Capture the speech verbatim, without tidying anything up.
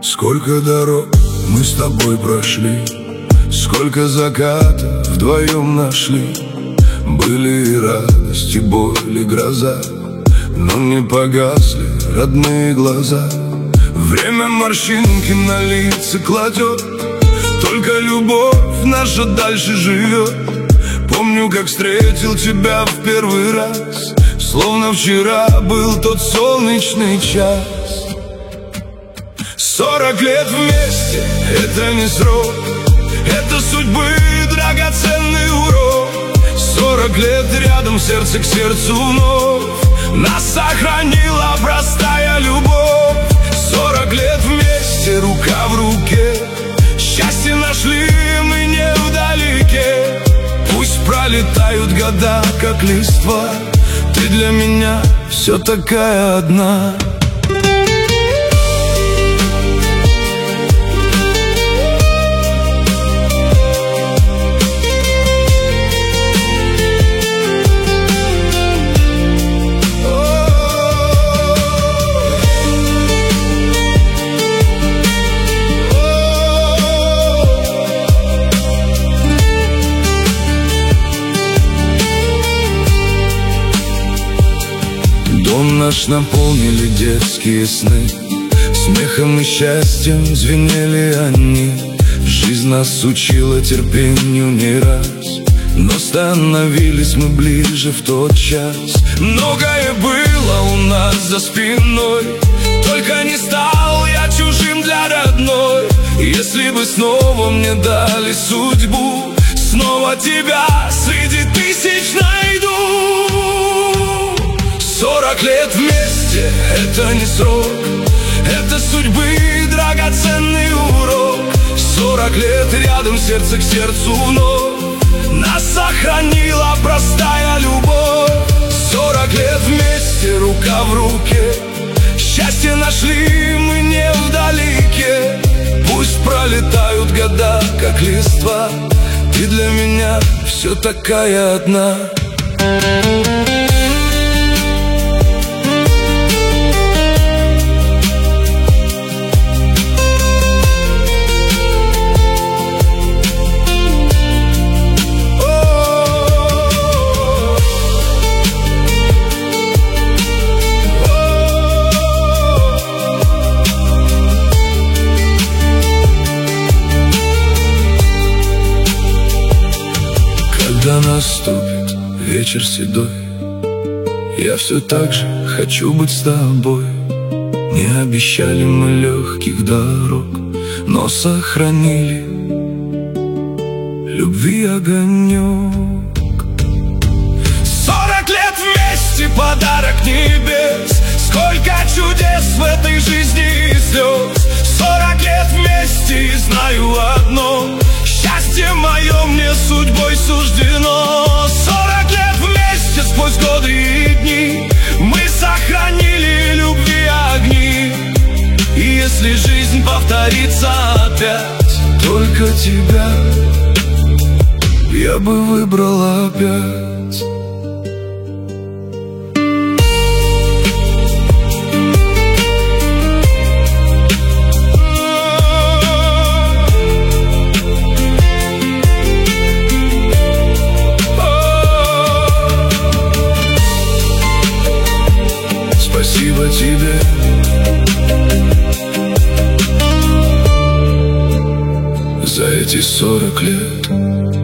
Сколько дорог мы с тобой прошли, сколько закатов вдвоем нашли. Были и радости, боль и гроза, но не погасли родные глаза. Время морщинки на лице кладет, только любовь наша дальше живет. Помню, как встретил тебя в первый раз, словно вчера был тот солнечный час. Сорок лет вместе — это не срок, это судьбы драгоценный урок. Сорок лет рядом, сердце к сердцу вновь нас сохранила простая любовь. Сорок лет вместе, рука в руке, счастье нашли мы не вдалеке. Пусть пролетают года, как листва, ты для меня все такая одна. Дом наш наполнили детские сны, смехом и счастьем звенели они. Жизнь нас учила терпению не раз, но становились мы ближе в тот час. Многое было у нас за спиной, только не стал я чужим для родной. Если бы снова мне дали судьбу, снова тебя среди тысяч найду. Сорок лет вместе — это не срок, это судьбы драгоценный урок. Сорок лет рядом, сердце к сердцу вновь нас сохранила простая любовь. Сорок лет вместе, рука в руке, счастье нашли мы не вдалеке. Пусть пролетают года, как листва, ты для меня все такая одна. Когда наступит вечер седой, я все так же хочу быть с тобой. Не обещали мы легких дорог, но сохранили любви огонек. Сорок лет вместе — подарок небес, сколько чудес в этой жизни и слез. Сорок лет вместе и знаю одно: счастье мое мне судьбой суждено. Сорок лет вместе, сквозь годы и дни мы сохранили любви огни. И если жизнь повторится опять, только тебя я бы выбрал опять. Спасибо тебе за эти сорок лет.